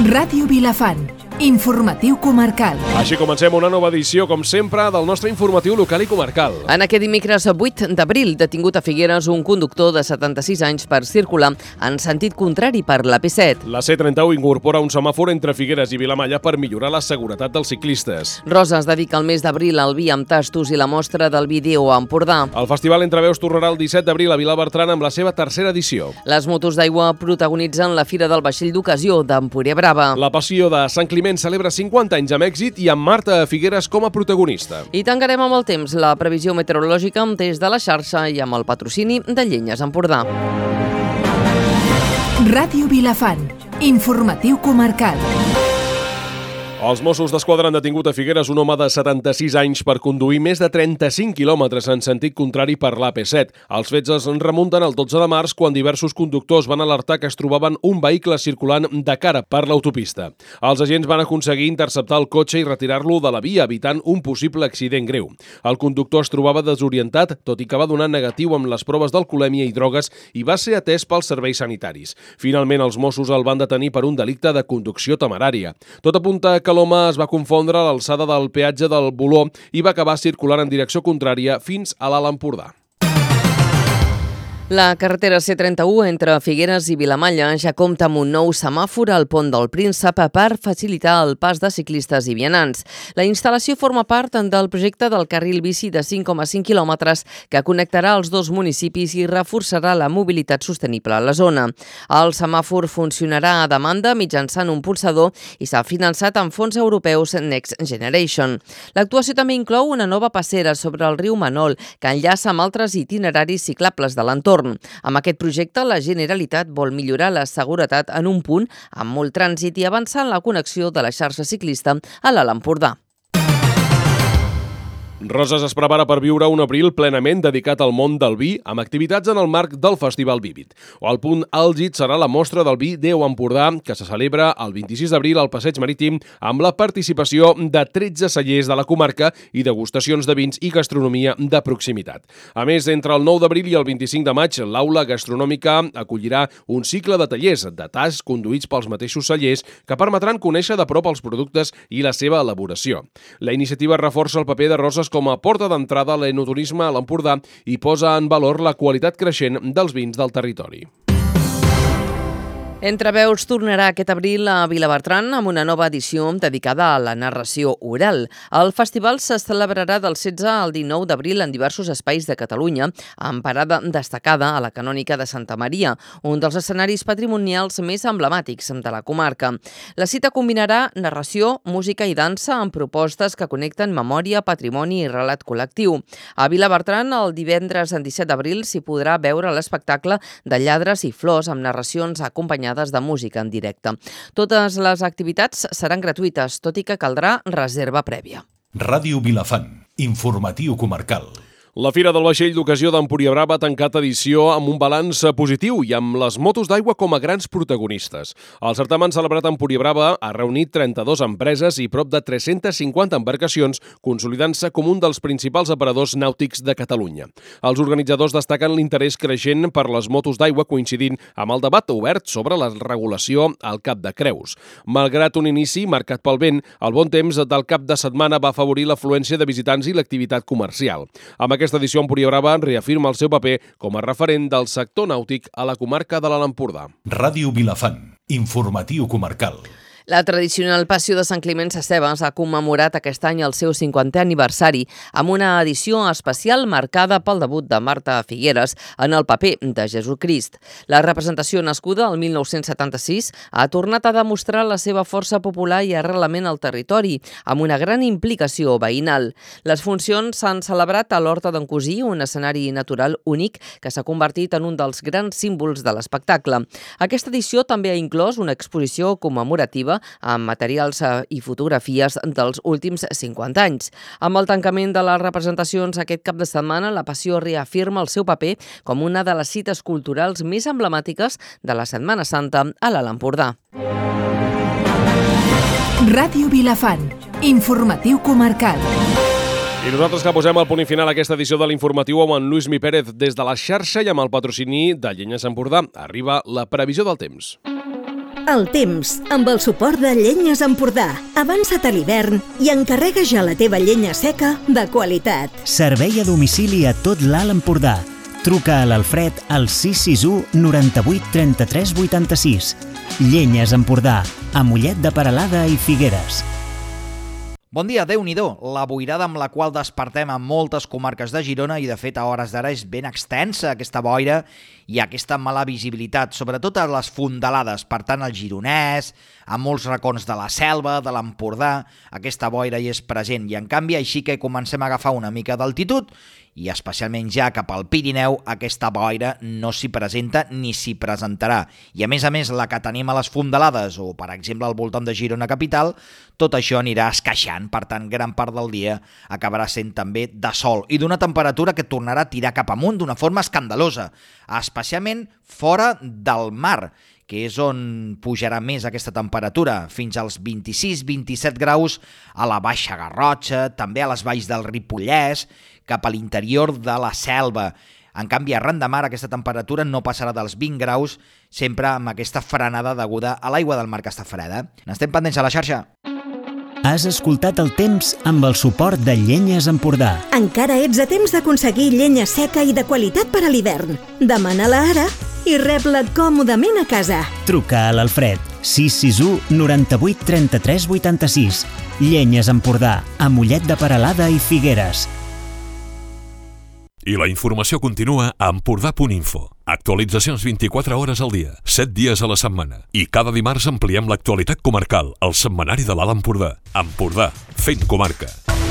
Ràdio Vilafant, informatiu comarcal. Així comencem una nova edició, com sempre, del nostre informatiu local i comarcal. En aquest dimecres 8 d'abril, detingut a Figueres un conductor de 76 anys per circular en sentit contrari per la P7. La C31 incorpora un semàfor entre Figueres i Vilamalla per millorar la seguretat dels ciclistes. Roses dedica el mes d'abril al vi amb tastos i la mostra del vídeo a Empordà. El Festival Entre Veus tornarà el 17 d'abril a Vilabertran amb la seva tercera edició. Les motos d'aigua protagonitzen la Fira del Vaixell d'Ocasió d'Empúria Brava. La Passió de Sant Climent celebra 50 anys amb èxit i amb Marta Figueres com a protagonista. I tancarem amb el temps la previsió meteorològica des de la xarxa i amb el patrocini de Llenyes Empordà. Ràdio Vilafant, informatiu comarcal. Els Mossos d'Esquadra han detingut a Figueres un home de 76 anys per conduir més de 35 quilòmetres en sentit contrari per l'AP7. Els fets es remunten al 12 de març, quan diversos conductors van alertar que es trobaven un vehicle circulant de cara per l'autopista. Els agents van aconseguir interceptar el cotxe i retirar-lo de la via, evitant un possible accident greu. El conductor es trobava desorientat, tot i que va donar negatiu amb les proves d'alcoholèmia i drogues i va ser atès pels serveis sanitaris. Finalment, els Mossos el van detenir per un delicte de conducció temerària. Tot apunta que l'home es va confondre a l'alçada del peatge del Boló i va acabar circulant en direcció contrària fins a l'Alt Empordà. La carretera C31 entre Figueres i Vilamalla ja compta amb un nou semàfor al Pont del Príncep per facilitar el pas de ciclistes i vianants. La instal·lació forma part del projecte del carril bici de 5,5 quilòmetres que connectarà els dos municipis i reforçarà la mobilitat sostenible a la zona. El semàfor funcionarà a demanda mitjançant un pulsador i s'ha finançat amb fons europeus Next Generation. L'actuació també inclou una nova passera sobre el riu Manol que enllaça amb altres itineraris ciclables de l'entorn. Amb aquest projecte, la Generalitat vol millorar la seguretat en un punt amb molt trànsit i avançar en la connexió de la xarxa ciclista a l'Alt Empordà. Roses es prepara per viure un abril plenament dedicat al món del vi, amb activitats en el marc del Festival Vívid. El punt àlgid serà la mostra del vi Déu Empordà, que se celebra el 26 d'abril al Passeig Marítim, amb la participació de 13 cellers de la comarca i degustacions de vins i gastronomia de proximitat. A més, entre el 9 d'abril i el 25 de maig, l'Aula Gastronòmica acollirà un cicle de tallers de tasts conduïts pels mateixos cellers que permetran conèixer de prop els productes i la seva elaboració. La iniciativa reforça el paper de Roses com a porta d'entrada a l'enoturisme a l'Empordà i posa en valor la qualitat creixent dels vins del territori. Entre Veus tornarà aquest abril a Vilabertran amb una nova edició dedicada a la narració oral. El festival se celebrarà del 16 al 19 d'abril en diversos espais de Catalunya, amb parada destacada a la Canònica de Santa Maria, un dels escenaris patrimonials més emblemàtics de la comarca. La cita combinarà narració, música i dansa amb propostes que connecten memòria, patrimoni i relat col·lectiu. A Vilabertran, el divendres 17 d'abril, s'hi podrà veure l'espectacle de Lladres i Flors amb narracions acompanyades de música en directe. Totes les activitats seran gratuïtes, tot i que caldrà reserva prèvia. Ràdio Vilafant, informatiu comarcal. La Fira del Vaixell d'Ocasió d'Empúria Brava ha tancat edició amb un balanç positiu i amb les motos d'aigua com a grans protagonistes. El certamen celebrat a Empúria Brava ha reunit 32 empreses i prop de 350 embarcacions, consolidant-se com un dels principals aparadors nàutics de Catalunya. Els organitzadors destaquen l'interès creixent per les motos d'aigua, coincidint amb el debat obert sobre la regulació al Cap de Creus. Malgrat un inici marcat pel vent, el bon temps del cap de setmana va afavorir l'afluència de visitants i l'activitat comercial. Amb aquesta edició, Empúria Brava reafirma el seu paper com a referent del sector nàutic a la comarca de l'Alt Empordà. Ràdio Vilafant, informatiu comarcal. La tradicional Passió de Sant Climent Sescebes ha commemorat aquest any el seu 50è aniversari amb una edició especial marcada pel debut de Marta Figueres en el paper de Jesucrist. La representació, nascuda el 1976, ha tornat a demostrar la seva força popular i arrelament al territori, amb una gran implicació veïnal. Les funcions s'han celebrat a l'Horta d'en Cosí, un escenari natural únic que s'ha convertit en un dels grans símbols de l'espectacle. Aquesta edició també ha inclòs una exposició commemorativa amb materials i fotografies dels últims 50 anys. Amb el tancament de les representacions aquest cap de setmana, la Passió reafirma el seu paper com una de les cites culturals més emblemàtiques de la Setmana Santa a l'Alt Empordà. Ràdio Vilafant, informatiu comarcal. I nosaltres que posem el punt final a aquesta edició de l'informatiu amb en Lluís Mi Pérez des de la xarxa i amb el patrocini de Llenyes Empordà. Arriba la previsió del temps. El temps, amb el suport de Llenyes Empordà. Avança't a l'hivern i encarrega ja la teva llenya seca de qualitat. Servei a domicili a tot l'Alt Empordà. Truca a l'Alfred al 661 98 33 86. Llenyes Empordà, a Mollet de Peralada i Figueres. Bon dia, Déu-n'hi-do, la boirada amb la qual despertem a moltes comarques de Girona i de fet a hores d'ara és ben extensa aquesta boira i aquesta mala visibilitat, sobretot a les fondalades, per tant al Gironès, a molts racons de la Selva, de l'Empordà, aquesta boira hi és present i en canvi així que comencem a agafar una mica d'altitud i especialment ja cap al Pirineu, aquesta boira no s'hi presenta ni s'hi presentarà. I a més, la que tenim a les fondalades o, per exemple, al voltant de Girona capital, tot això anirà esqueixant, per tant, gran part del dia acabarà sent també de sol i d'una temperatura que tornarà a tirar cap amunt d'una forma escandalosa, especialment fora del mar, que és on pujarà més aquesta temperatura, fins als 26-27 graus a la Baixa Garrotxa, també a les valls del Ripollès, cap a l'interior de la Selva. En canvi, arran de mar, aquesta temperatura no passarà dels 20 graus, sempre amb aquesta frenada deguda a l'aigua del mar que està freda. N'estem pendents a la xarxa. Has escoltat el temps amb el suport de Llenyes Empordà. Encara ets a temps d'aconseguir llenya seca i de qualitat per a l'hivern. Demana-la ara i rep-la còmodament a casa. Truca a l'Alfred 661 98 33 86. Llenyes Empordà, a Mollet de Peralada i Figueres. I la informació continua a empordà.info. Actualitzacions 24 hores al dia, 7 dies a la setmana. I cada dimarts ampliem l'actualitat comarcal, al setmanari de l'Alt Empordà. Empordà, fent comarca.